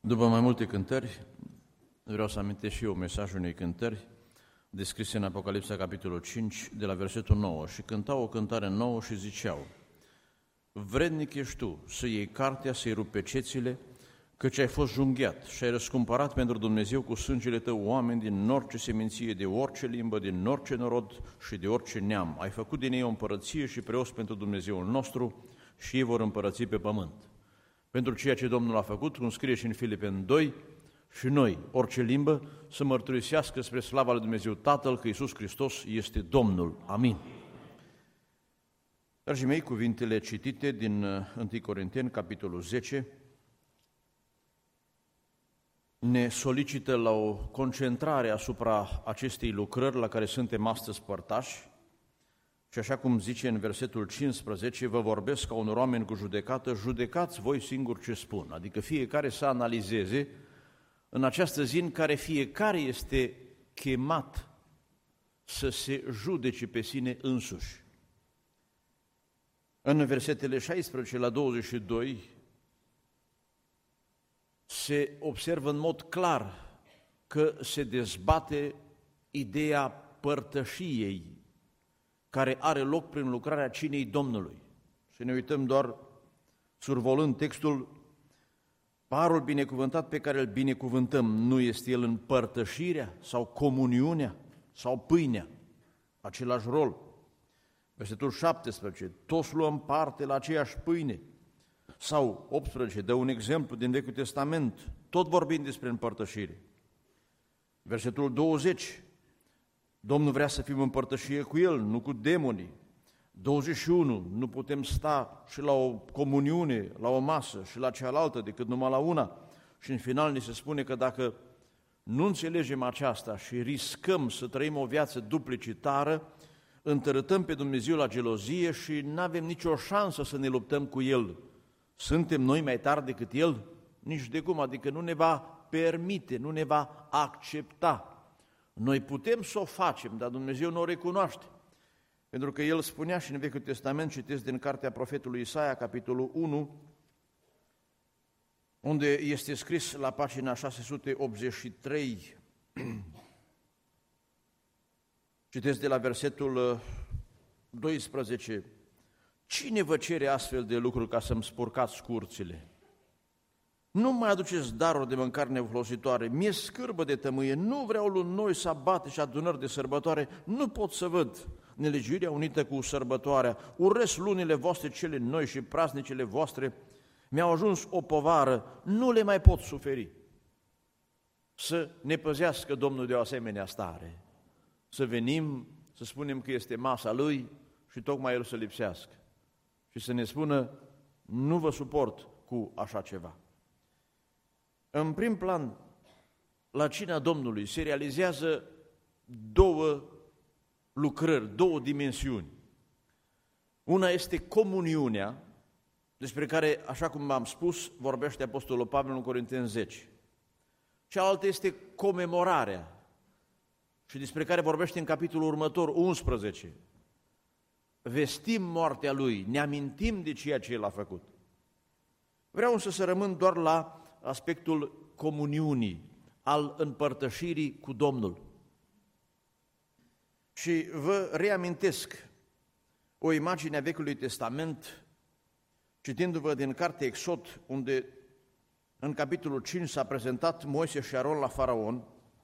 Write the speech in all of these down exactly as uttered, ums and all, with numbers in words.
După mai multe cântări, vreau să amintesc și eu mesajul unei cântări descrise în Apocalipsa, capitolul cinci, de la versetul nouă. Și cântau o cântare nouă și ziceau: Vrednic ești tu să iei cartea, să-i rupi pecețile, căci ai fost junghiat și ai răscumpărat pentru Dumnezeu cu sângele tău oameni din orice seminție, de orice limbă, din orice norod și de orice neam. Ai făcut din ei o împărăție și preos pentru Dumnezeul nostru și ei vor împărăți pe pământ. Pentru ceea ce Domnul a făcut, cum scrie și în Filipeni doi, și noi, orice limbă, să mărturisească spre slava lui Dumnezeu Tatăl că Iisus Hristos este Domnul. Amin. Dragii mei, cuvintele citite din întâi Corinteni, capitolul zece, ne solicită la o concentrare asupra acestei lucrări la care suntem astăzi părtași. Și așa cum zice în versetul cincisprezece, vă vorbesc ca unor oameni cu judecată, judecați voi singuri ce spun. Adică fiecare să analizeze în această zi în care fiecare este chemat să se judece pe sine însuși. În versetele șaisprezece la douăzeci și doi se observă în mod clar că se dezbate ideea părtășiei care are loc prin lucrarea cinei Domnului. Și ne uităm doar survolând textul: parul binecuvântat pe care îl binecuvântăm, nu este el în părtășirea sau comuniunea sau pâinea? Același rol. Versetul șaptesprezece, toți luăm parte la aceeași pâine. Sau optsprezece, dă un exemplu din Vechiul Testament, tot vorbind despre împărtășire. Versetul douăzeci, Domnul vrea să fim în părtășie cu El, nu cu demonii. douăzeci și unu, nu putem sta și la o comuniune, la o masă și la cealaltă decât numai la una. Și în final ni se spune că dacă nu înțelegem aceasta și riscăm să trăim o viață duplicitară, întărâtăm pe Dumnezeu la gelozie și nu avem nicio șansă să ne luptăm cu El. Suntem noi mai tari decât El? Nici de cum, adică nu ne va permite, nu ne va accepta. Noi putem să o facem, dar Dumnezeu nu o recunoaște. Pentru că El spunea și în Vechiul Testament, citesc din cartea profetului Isaia, capitolul unu, unde este scris la pagina șase sute optzeci și trei, citesc de la versetul doisprezece, cine vă cere astfel de lucruri ca să-mi spurcați curțile? Nu mai aduceți daruri de mâncare nefolositoare, mi-e scârbă de tămâie, nu vreau luni noi, sabate și adunări de sărbătoare, nu pot să văd nelegiuirea unită cu sărbătoarea, urăsc lunile voastre cele noi și praznicele voastre, mi-au ajuns o povară, nu le mai pot suferi. Să ne păzească Domnul de o asemenea stare, să venim, să spunem că este masa Lui și tocmai El să lipsească și să ne spună, nu vă suport cu așa ceva. În prim plan, la cina Domnului se realizează două lucrări, două dimensiuni. Una este comuniunea, despre care, așa cum am spus, vorbește Apostolul Pavel în Corinteni zece. Cealaltă este comemorarea, și despre care vorbește în capitolul următor, unsprezece. Vestim moartea Lui, ne amintim de ceea ce El a făcut. Vreau însă să rămân doar la aspectul comuniunii, al împărtășirii cu Domnul. Și vă reamintesc o imagine a Vechiului Testament, citindu-vă din cartea Exod, unde în capitolul cinci s-a prezentat Moise și Aron la Faraon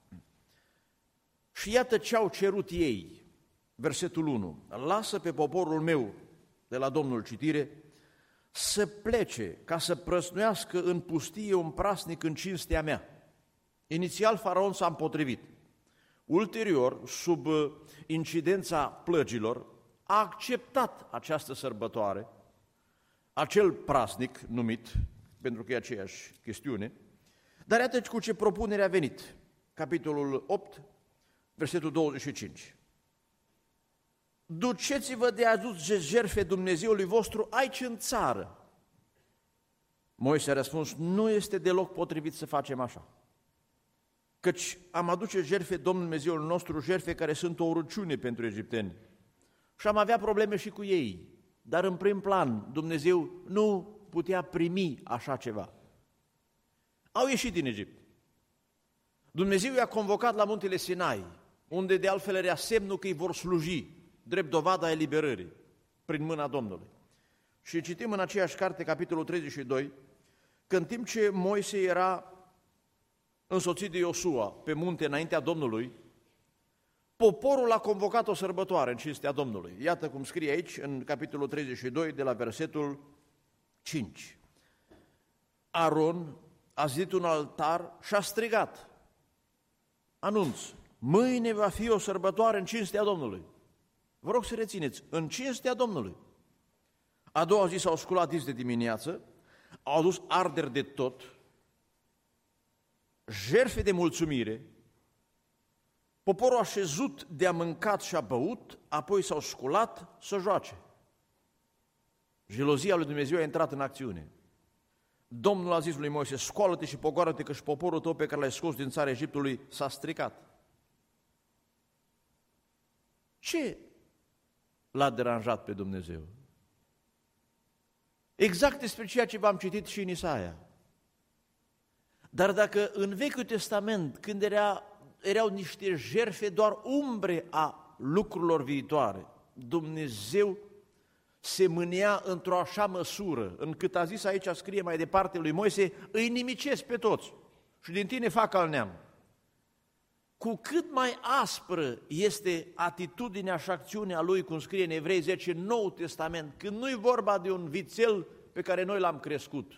și iată ce au cerut ei. Versetul unu, lasă pe poporul meu, de la Domnul citire, să plece ca să prăsnuiască în pustie un prasnic în cinstea mea. Inițial Faraon s-a împotrivit. Ulterior, sub incidența plăgilor, a acceptat această sărbătoare, acel prasnic numit, pentru că e aceeași chestiune, dar iată cu ce propunere a venit. Capitolul opt, versetul douăzeci și cinci. Duceți-vă de aduce jertfe Dumnezeului vostru aici în țară. Moise a răspuns, nu este deloc potrivit să facem așa, căci am aduce jertfe Domnul Dumnezeul nostru, jertfe care sunt o urăciune pentru egipteni. Și am avea probleme și cu ei, dar în prim plan Dumnezeu nu putea primi așa ceva. Au ieșit din Egipt. Dumnezeu i-a convocat la muntele Sinai, unde de altfel era semnul că îi vor sluji, drept dovada eliberării, prin mâna Domnului. Și citim în aceeași carte, capitolul treizeci și doi, că în timp ce Moise era însoțit de Iosua pe munte înaintea Domnului, poporul a convocat o sărbătoare în cinstea Domnului. Iată cum scrie aici, în capitolul treizeci și doi, de la versetul cinci. Aron a zidit un altar și a strigat: anunț, mâine va fi o sărbătoare în cinstea Domnului. Vă rog să rețineți, în cinstea Domnului. A doua zi s-au sculat dis de dimineață, au adus arderi de tot, jertfe de mulțumire, poporul a șezut de a mâncat și a băut, apoi s-au sculat să joace. Gelozia lui Dumnezeu a intrat în acțiune. Domnul a zis lui Moise: scoală-te și pogoară-te, că și poporul tău pe care l-ai scos din țara Egiptului s-a stricat. Ce l-a deranjat pe Dumnezeu? Exact despre ceea ce v-am citit și în Isaia. Dar dacă în Vechiul Testament, când era, erau niște jertfe doar umbre a lucrurilor viitoare, Dumnezeu se mânea într-o așa măsură, încât a zis aici, scrie mai departe lui Moise: îi nimicesc pe toți și din tine fac al neam. Cu cât mai aspră este atitudinea și acțiunea lui, cum scrie în Evrei zece, în Noul Testament, când nu-i vorba de un vițel pe care noi l-am crescut,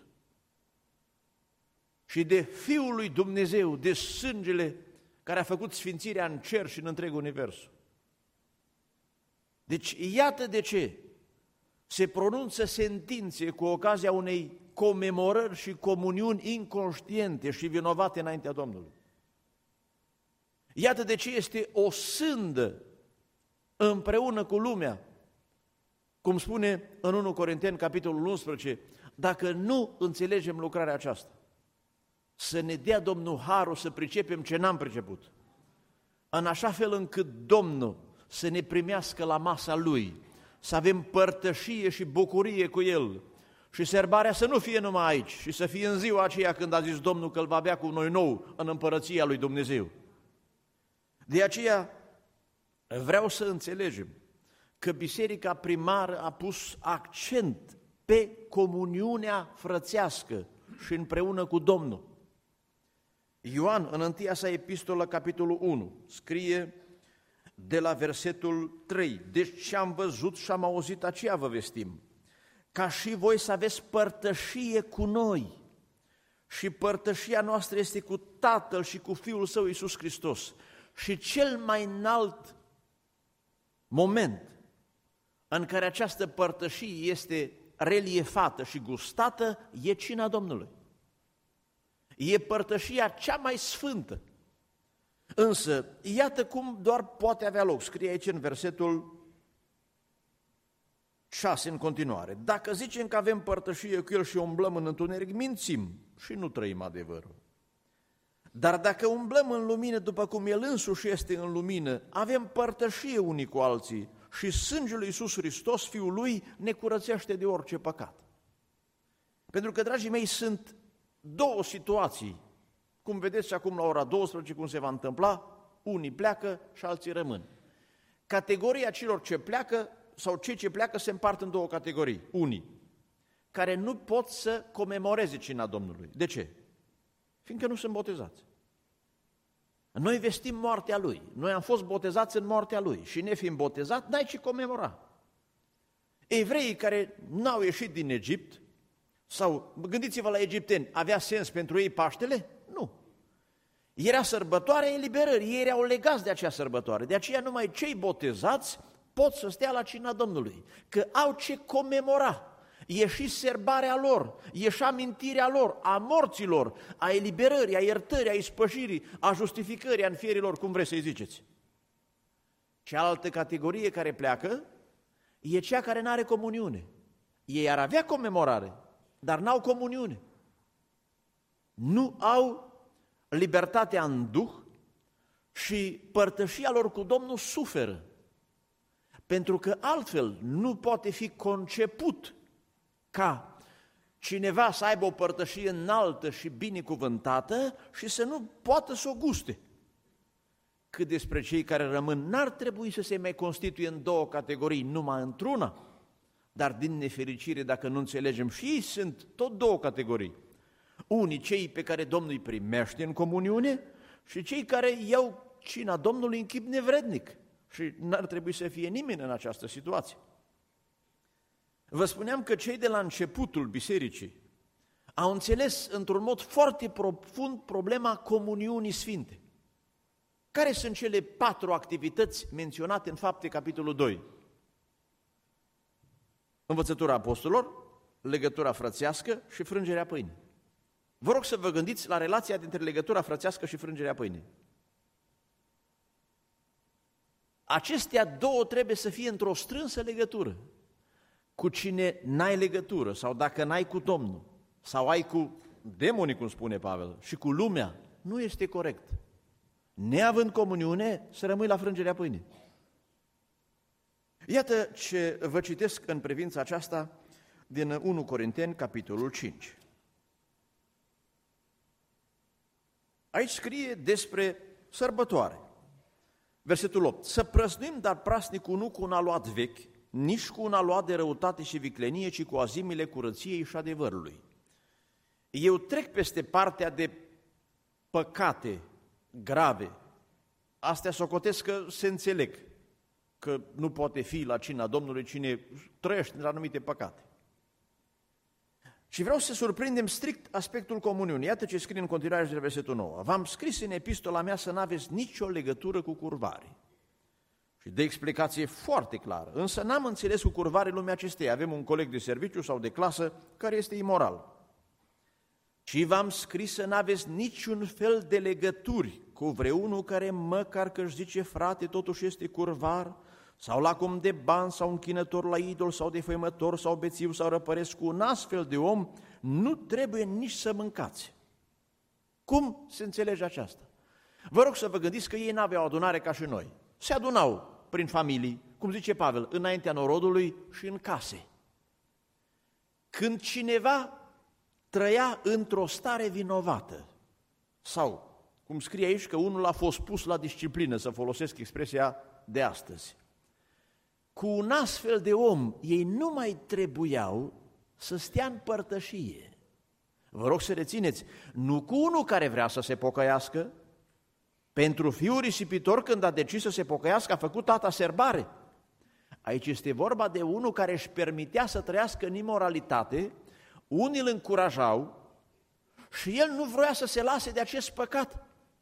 și de Fiul lui Dumnezeu, de sângele care a făcut sfințirea în cer și în întreg universul. Deci, iată de ce se pronunță sentințe cu ocazia unei comemorări și comuniuni inconștiente și vinovate înaintea Domnului. Iată de ce este o sândă împreună cu lumea, cum spune în întâi Corinteni, capitolul unsprezece, dacă nu înțelegem lucrarea aceasta, să ne dea Domnul harul să pricepem ce n-am priceput, în așa fel încât Domnul să ne primească la masa Lui, să avem părtășie și bucurie cu El și sărbarea să nu fie numai aici, și să fie în ziua aceea când a zis Domnul că îl va bea cu noi nou în împărăția lui Dumnezeu. De aceea vreau să înțelegem că biserica primară a pus accent pe comuniunea frățească și împreună cu Domnul. Ioan, în întâia sa epistolă, capitolul unu, scrie de la versetul trei: deci ce am văzut și am auzit, aceea vă vestim, ca și voi să aveți părtășie cu noi. Și părtășia noastră este cu Tatăl și cu Fiul Său, Iisus Hristos. Și cel mai înalt moment în care această părtășie este reliefată și gustată e cina Domnului. E părtășia cea mai sfântă. Însă, iată cum doar poate avea loc. Scrie aici în versetul șase în continuare: dacă zicem că avem părtășie cu El și umblăm în întuneric, mințim și nu trăim adevărul. Dar dacă umblăm în lumină după cum El însuși este în lumină, avem părtășie unii cu alții și sângele lui Iisus Hristos, Fiul Lui, ne curățește de orice păcat. Pentru că, dragii mei, sunt două situații, cum vedeți și acum la ora douăsprezece, cum se va întâmpla: unii pleacă și alții rămân. Categoria celor ce pleacă sau cei ce pleacă se împart în două categorii. Unii care nu pot să comemoreze cina Domnului. De ce? Fiindcă nu sunt botezați. Noi vestim moartea Lui, noi am fost botezați în moartea Lui și nefiind botezat, n-ai ce comemora. Evreii care n-au ieșit din Egipt, sau gândiți-vă la egipteni, avea sens pentru ei Paștele? Nu. Era sărbătoarea eliberării, ei erau legați de acea sărbătoare, de aceea numai cei botezați pot să stea la cina Domnului, că au ce comemora. E și serbarea lor, e și amintirea lor, a morților, a eliberării, a iertării, a ispășirii, a justificării, a înfierii lor, cum vreți să-i ziceți. Cealaltă categorie care pleacă e cea care n-are comuniune. Ei ar avea comemorare, dar n-au comuniune. Nu au libertatea în Duh și părtășia lor cu Domnul suferă, pentru că altfel nu poate fi conceput ca cineva să aibă o părtășie înaltă și binecuvântată și să nu poată să o guste. Cât despre cei care rămân, n-ar trebui să se mai constituie în două categorii, numai într-una, dar din nefericire, dacă nu înțelegem, și ei sunt tot două categorii. Unii, cei pe care Domnul îi primește în comuniune și cei care iau cina Domnului în chip nevrednic. Și n-ar trebui să fie nimeni în această situație. Vă spuneam că cei de la începutul bisericii au înțeles într-un mod foarte profund problema comuniunii sfinte. Care sunt cele patru activități menționate în Fapte, capitolul doi? Învățătura apostolilor, legătura frățească și frângerea pâinii. Vă rog să vă gândiți la relația dintre legătura frățească și frângerea pâinii. Acestea două trebuie să fie într-o strânsă legătură. Cu cine n-ai legătură, sau dacă n-ai cu Domnul, sau ai cu demonii, cum spune Pavel, și cu lumea, nu este corect. Neavând comuniune, să rămâi la frângerea pâinii. Iată ce vă citesc în privința aceasta din unu Corinteni, capitolul cinci. Aici scrie despre sărbătoare. Versetul opt. Să prăznuim, dar prasnicul nu cu un aluat vechi, nici cu un aluat de răutate și viclenie, ci cu azimile curăției și adevărului. Eu trec peste partea de păcate grave. Astea socotesc că se înțeleg, că nu poate fi la cina Domnului cine trăiește în anumite păcate. Și vreau să surprindem strict aspectul comuniunii. Iată ce scrie în continuare de versetul nouă. V-am scris în epistola mea să n-aveți nicio legătură cu curvarii. Și de explicație foarte clară. Însă n-am înțeles cu curvarii lumea acesteia. Avem un coleg de serviciu sau de clasă care este imoral. Și v-am scris să n-aveți niciun fel de legături cu vreunul care măcar că își zice frate, totuși este curvar, sau lacom de bani, sau închinător la idol, sau defăimător, sau bețiv, sau răpăresc. Cu un astfel de om nu trebuie nici să mâncați. Cum se înțelege aceasta? Vă rog să vă gândiți că ei n-aveau adunare ca și noi. Se adunau prin familii, cum zice Pavel, înaintea norodului și în case. Când cineva trăia într-o stare vinovată, sau, cum scrie aici, că unul a fost pus la disciplină, să folosesc expresia de astăzi, cu un astfel de om, ei nu mai trebuiau să stea în părtășie. Vă rog să rețineți, nu cu unul care vrea să se pocăiască. Pentru fiul risipitor, când a decis să se pocăiască, a făcut tata serbare. Aici este vorba de unul care își permitea să trăiască în imoralitate, unii îl încurajau și el nu vroia să se lase de acest păcat.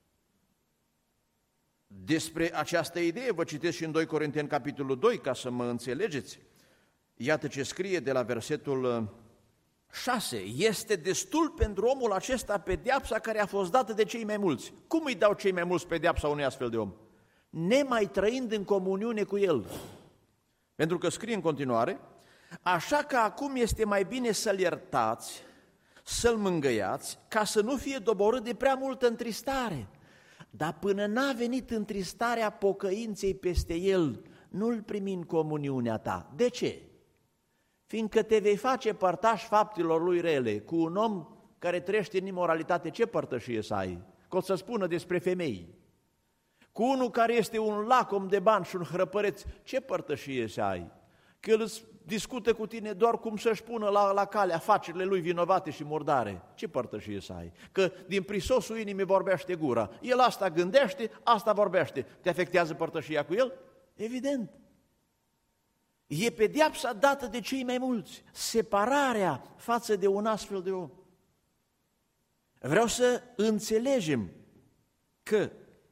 Despre această idee vă citesc și în doi Corinteni, capitolul doi, ca să mă înțelegeți. Iată ce scrie de la versetul șase. Este destul pentru omul acesta pedeapsa care a fost dată de cei mai mulți. Cum îi dau cei mai mulți pedeapsa unui astfel de om? Nemai trăind în comuniune cu el. Pentru că scrie în continuare, așa că acum este mai bine să-l iertați, să-l mângâiați, ca să nu fie doborât de prea multă întristare. Dar până n-a venit întristarea pocăinței peste el, nu-l primi în comuniunea ta. De ce? Fiindcă te vei face părtaș faptelor lui rele. Cu un om care trăiește în imoralitate, ce părtășie să ai? Că o să spună despre femei. Cu unul care este un lacom de bani și un hrăpăreț, ce părtășie să ai? Că el îți discută cu tine doar cum să-și pună la, la cale afacerile lui vinovate și murdare. Ce părtășie să ai? Că din prisosul inimii vorbește gura. El asta gândește, asta vorbește. Te afectează părtășia cu el? Evident. E pedeapsa dată de cei mai mulți, separarea față de un astfel de om. Vreau să înțelegem că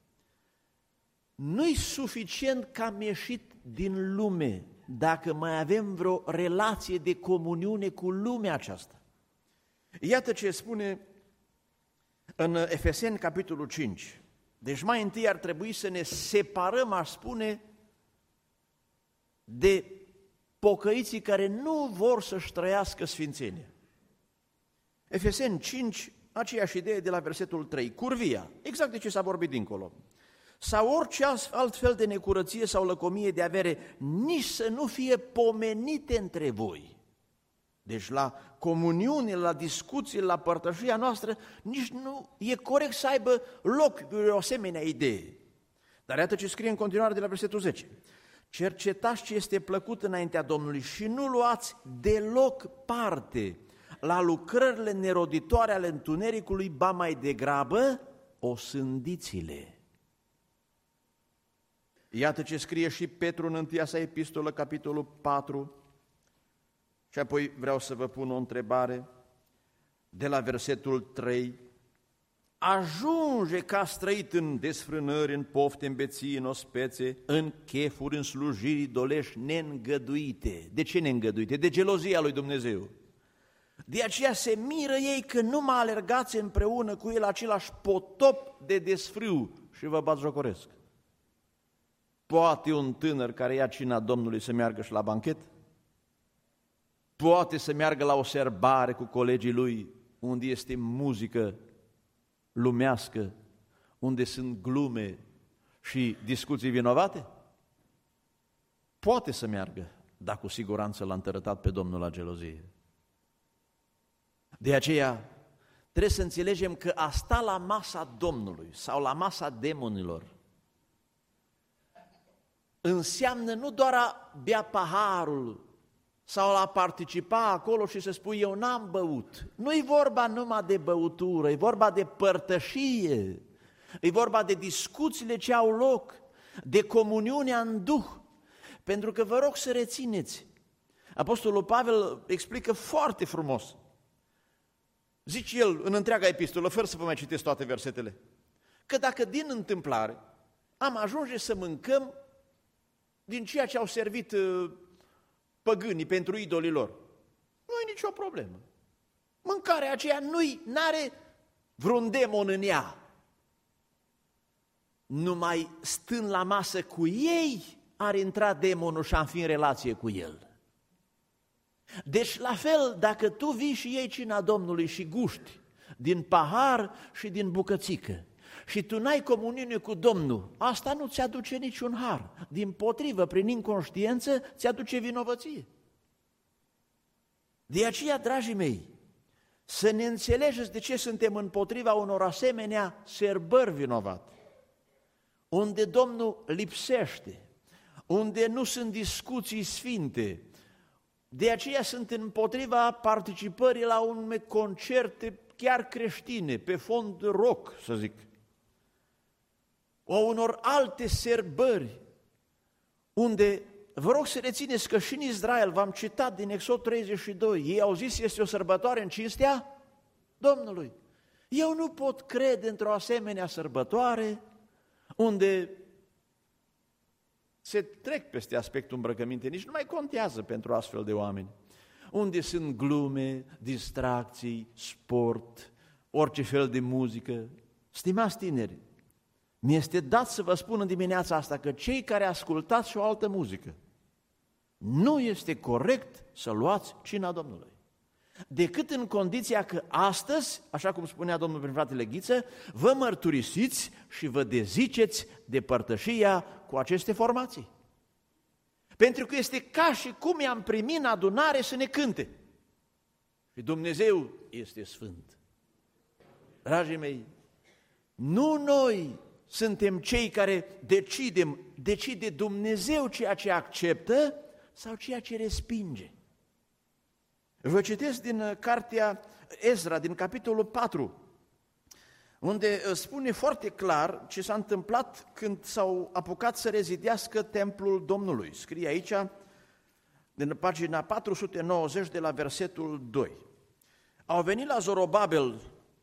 nu-i suficient că am ieșit din lume dacă mai avem vreo relație de comuniune cu lumea aceasta. Iată ce spune în Efeseni, capitolul cinci. Deci mai întâi ar trebui să ne separăm, aș spune, de pocăiții care nu vor să-și trăiască sfințenia. Efeseni cinci, aceeași idee de la versetul trei, curvia, exact de ce s-a vorbit dincolo, sau orice alt fel de necurăție sau lăcomie de avere, nici să nu fie pomenite între voi. Deci la comuniune, la discuții, la părtășia noastră, nici nu e corect să aibă loc o asemenea idee. Dar iată ce scrie în continuare de la versetul zece. Cercetați ce este plăcut înaintea Domnului și nu luați deloc parte la lucrările neroditoare ale întunericului, ba mai degrabă osândiți-le. Iată ce scrie și Petru în întâia sa epistolă, capitolul patru, și apoi vreau să vă pun o întrebare de la versetul trei. Ajunge că ați trăit în desfrânări, în pofte, în beții, în ospețe, în chefuri, în slujiri idolești neîngăduite. De ce neîngăduite? De gelozia lui Dumnezeu. De aceea se miră ei că nu mă alergați împreună cu el același potop de desfrâu și vă batjocoresc. Poate un tânăr care ia cina Domnului să meargă și la banchet? Poate să meargă la o serbare cu colegii lui, unde este muzică lumească, unde sunt glume și discuții vinovate? Poate să meargă, dar cu siguranță l-a întărătat pe Domnul la gelozie. De aceea trebuie să înțelegem că a sta la masa Domnului sau la masa demonilor înseamnă nu doar a bea paharul sau a participa acolo și să spui eu n-am băut. Nu-i vorba numai de băutură, e vorba de părtășie, e vorba de discuțiile ce au loc, de comuniunea în Duh. Pentru că vă rog să rețineți, Apostolul Pavel explică foarte frumos. Zice el în întreaga epistolă, fără să vă mai citesc toate versetele, că dacă din întâmplare am ajunge să mâncăm din ceea ce au servit păgânii pentru idolii lor, nu e nicio problemă. Mâncarea aceea nu-i, n-are vreun demon în ea. Numai stând la masă cu ei, ar intra demonul și am fi în relație cu el. Deci, la fel, dacă tu vii și iei cina Domnului și guști din pahar și din bucățică și tu n-ai comuniune cu Domnul, asta nu ți-aduce niciun har. Dimpotrivă, prin inconștiență, ți-aduce vinovăție. De aceea, dragii mei, să ne înțelegeți de ce suntem împotriva unor asemenea serbări vinovate, unde Domnul lipsește, unde nu sunt discuții sfinte. De aceea sunt împotriva participării la unele concerte chiar creștine, pe fond rock, să zic, o unor alte serbări, unde, vă rog să rețineți că și în Israel, v-am citat din Exod treizeci și doi, ei au zis este o sărbătoare în cinstea Domnului. Eu nu pot crede într-o asemenea sărbătoare unde se trec peste aspectul îmbrăcăminte, nici nu mai contează pentru astfel de oameni, unde sunt glume, distracții, sport, orice fel de muzică. Stimați tineri, mi-este dat să vă spun în dimineața asta că cei care ascultați și o altă muzică, nu este corect să luați cina Domnului. Decât în condiția că astăzi, așa cum spunea Domnul prin fratele Ghiță, vă mărturisiți și vă deziceți de părtășia cu aceste formații. Pentru că este ca și cum i-am primit în adunare să ne cânte. Și Dumnezeu este sfânt. Dragii mei, nu noi suntem cei care decidem, decide Dumnezeu ceea ce acceptă sau ceea ce respinge. Vă citesc din cartea Ezra, din capitolul patru, unde spune foarte clar ce s-a întâmplat când s-au apucat să rezidească templul Domnului. Scrie aici, din pagina patru sute nouăzeci, de la versetul doi. Au venit la Zorobabel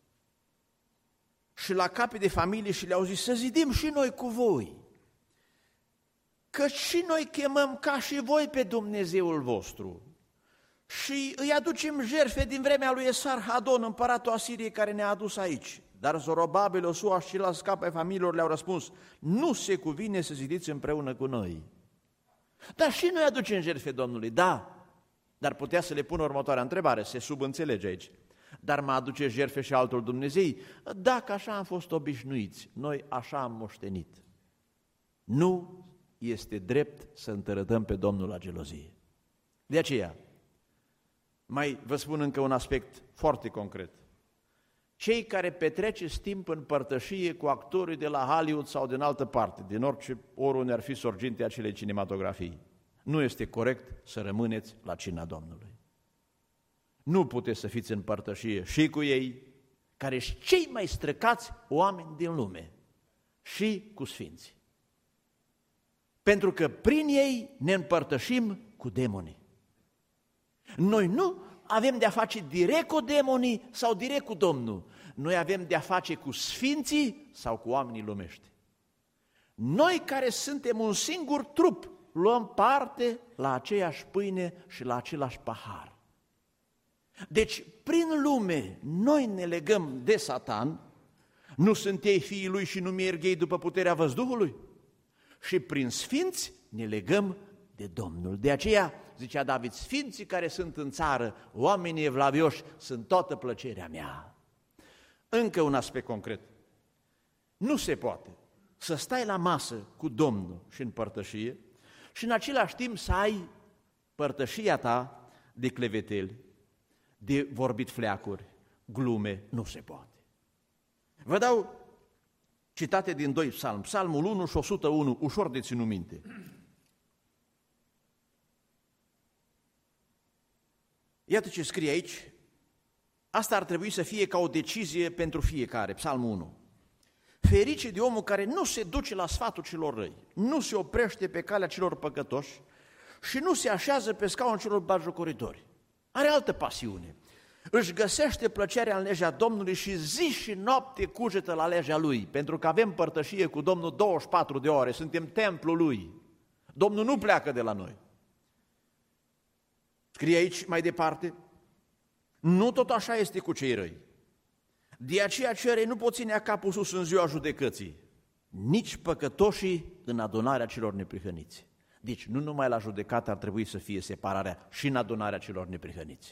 și la capii de familie și le-au zis, să zidim și noi cu voi, că și noi chemăm ca și voi pe Dumnezeul vostru și îi aducem jertfe din vremea lui Esar-Hadon, împăratul Asiriei, care ne-a adus aici. Dar Zorobabel, Iosua și la capii familiilor le-au răspuns, nu se cuvine să zidiți împreună cu noi. Dar și noi aducem jertfe Domnului, da, dar putea să le pună următoarea întrebare, se subînțelege aici. Dar mă aduce jertfe și altor Dumnezei? Dacă așa am fost obișnuiți, noi așa am moștenit. Nu este drept să întărătăm pe Domnul la gelozie. De aceea, Mai vă spun încă un aspect foarte concret. Cei care petreceți timp în părtășie cu actorii de la Hollywood sau din altă parte, din orice oriunde ar fi sorginte acelei cinematografii, nu este corect să rămâneți la cina Domnului. Nu puteți să fiți în părtășie și cu ei, care sunt cei mai străcați oameni din lume, și cu sfinții. Pentru că prin ei ne împărtășim cu demonii. Noi nu avem de-a face direct cu demonii sau direct cu Domnul. Noi avem de-a face cu sfinții sau cu oamenii lumești. Noi care suntem un singur trup, luăm parte la aceeași pâine și la același pahar. Deci, prin lume, noi ne legăm de Satan, nu sunt ei fiii lui și nu merg ei după puterea văzduhului? Și prin sfinți ne legăm de Domnul. De aceea, zicea David, sfinții care sunt în țară, oamenii evlavioși, sunt toată plăcerea mea. Încă un aspect concret. Nu se poate să stai la masă cu Domnul și în părtășie și în același timp să ai părtășia ta de cleveteli, de vorbit fleacuri, glume, nu se poate. Vă dau citate din doi psalmi, psalmul unu și o sută unu, ușor de ținut minte. Iată ce scrie aici, asta ar trebui să fie ca o decizie pentru fiecare, psalmul unu. Ferice de omul care nu se duce la sfatul celor răi, nu se oprește pe calea celor păcătoși și nu se așează pe scaunul celor batjocoritori. Are altă pasiune. Își găsește plăcerea în legea Domnului și zi și noapte cugetă la legea Lui, pentru că avem părtășie cu Domnul douăzeci și patru de ore, suntem templul Lui. Domnul nu pleacă de la noi. Scrie aici mai departe, nu tot așa este cu cei răi. De aceea cei răi nu pot ține capul sus în ziua judecății, nici păcătoșii în adunarea celor neprihăniți. Deci nu numai la judecată ar trebui să fie separarea, și în adunarea celor neprihăniți.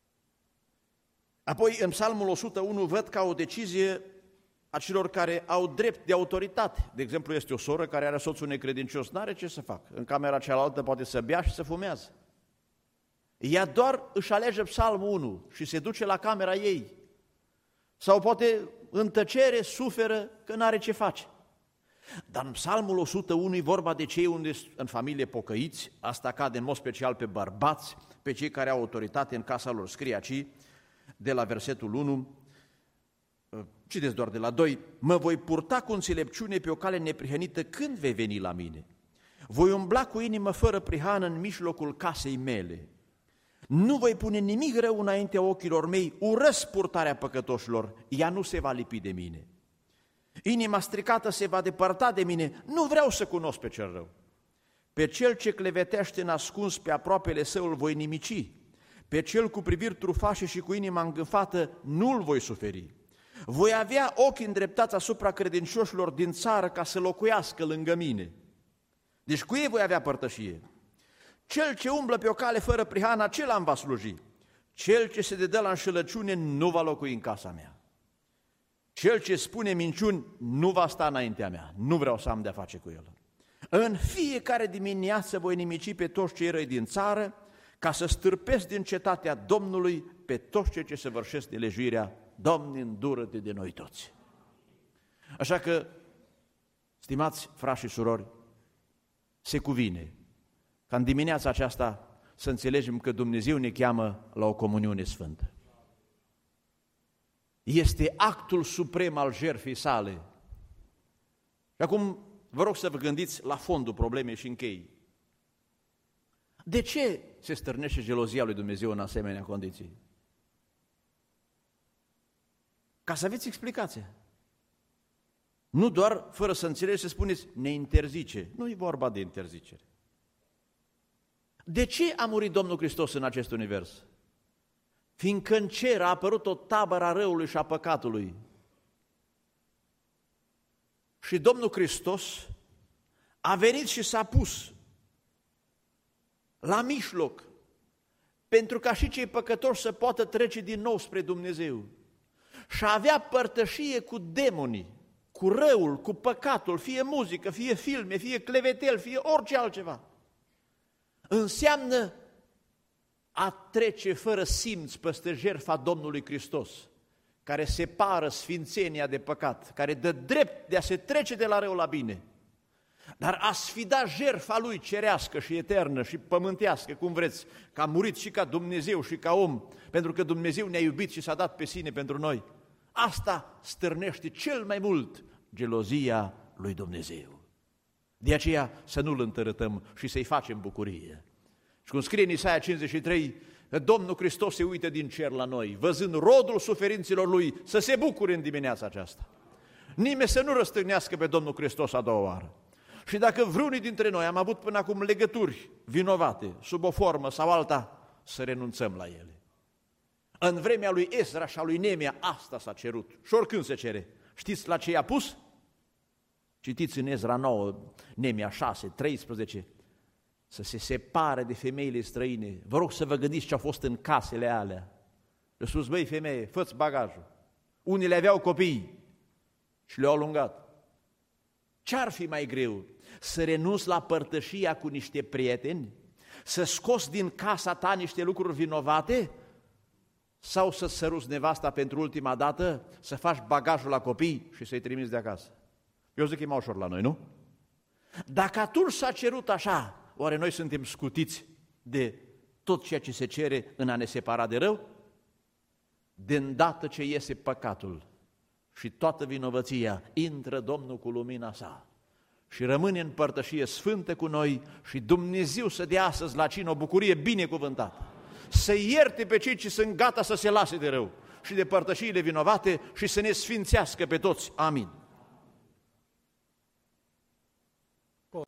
Apoi, în psalmul o sută unu, văd ca o decizie a celor care au drept de autoritate. De exemplu, este o soră care are soțul necredincios, n-are ce să facă. În camera cealaltă poate să bea și să fumează. Ea doar își alege psalmul unu și se duce la camera ei. Sau poate în tăcere suferă că n-are ce face. Dar în psalmul o sută unu e vorba de cei unde în familie pocăiți, asta cade în mod special pe bărbați, pe cei care au autoritate în casa lor. Scrie aici, de la versetul unu, citeți doar de la doi, mă voi purta cu înțelepciune pe o cale neprihănită când vei veni la mine. Voi umbla cu inimă fără prihană în mijlocul casei mele. Nu voi pune nimic rău înaintea ochilor mei, urăsc purtarea păcătoșilor, ea nu se va lipi de mine. Inima stricată se va depărta de mine, nu vreau să cunosc pe cel rău. Pe cel ce clevetește nascuns pe aproapele său îl voi nimici, pe cel cu priviri trufașe și cu inima îngânfată nu-l voi suferi. Voi avea ochii îndreptați asupra credincioșilor din țară ca să locuiască lângă mine. Deci cu ei voi avea părtășie. Cel ce umblă pe o cale fără prihană, acela îmi va sluji. Cel ce se dedă la înșelăciune nu va locui în casa mea. Cel ce spune minciuni nu va sta înaintea mea. Nu vreau să am de-a face cu el. În fiecare dimineață voi nimici pe toți cei răi din țară, ca să stârpesc din cetatea Domnului pe toți cei ce se vârșesc de lejuirea. Doamne, îndură-te de noi toți. Așa că, stimați frați și surori, se cuvine ca în dimineața aceasta să înțelegem că Dumnezeu ne cheamă la o comuniune sfântă. Este actul suprem al jertfei sale. Și acum vă rog să vă gândiți la fondul problemei și închei. De ce se stârnește gelozia lui Dumnezeu în asemenea condiții? Ca să aveți explicația. Nu doar fără să înțelegeți să spuneți ne interzice. Nu e vorba de interzicere. De ce a murit Domnul Hristos în acest univers? Fiindcă în cer a apărut o tabără a răului și a păcatului. Și Domnul Hristos a venit și s-a pus la mijloc, pentru ca și cei păcătoși să poată trece din nou spre Dumnezeu. Și avea părtășie cu demonii, cu răul, cu păcatul, fie muzică, fie filme, fie clevetel, fie orice altceva. Înseamnă a trece fără simț peste jertfa Domnului Hristos, care separă sfințenia de păcat, care dă drept de a se trece de la rău la bine, dar a sfida jertfa Lui cerească și eternă și pământească, cum vreți, că a murit și ca Dumnezeu și ca om, pentru că Dumnezeu ne-a iubit și s-a dat pe sine pentru noi. Asta stârnește cel mai mult gelozia lui Dumnezeu. De aceea să nu-L întărătăm și să-i facem bucurie. Și cum scrie în Isaia cincizeci și trei, că Domnul Hristos se uită din cer la noi, văzând rodul suferinților Lui, să se bucure în dimineața aceasta. Nimeni să nu răstâgnească pe Domnul Hristos a doua oară. Și dacă vreunii dintre noi am avut până acum legături vinovate, sub o formă sau alta, să renunțăm la ele. În vremea lui Ezra și a lui Neemia asta s-a cerut. Și oricând se cere. Știți la ce i-a pus? Citiți în Ezra nouă, Neemia șase, treisprezece, să se separe de femeile străine. Vă rog să vă gândiți ce au fost în casele alea. Le sus, băi femeie, fă-ți bagajul. Unii le aveau copii și le-au alungat. Ce-ar fi mai greu? Să renunți la părtășia cu niște prieteni? Să scoți din casa ta niște lucruri vinovate? Sau să săruți nevasta pentru ultima dată, să faci bagajul la copii și să-i trimiți de acasă? Eu zic că e mai ușor la noi, nu? Dacă atunci s-a cerut așa, oare noi suntem scutiți de tot ceea ce se cere în a ne separa de rău? De îndată ce iese păcatul și toată vinovăția, intră Domnul cu lumina sa și rămâne în părtășie sfântă cu noi și Dumnezeu să dea astăzi la cină o bucurie binecuvântată, să ierte pe cei ce sunt gata să se lase de rău și de părtășiile vinovate și să ne sfințească pe toți. Amin.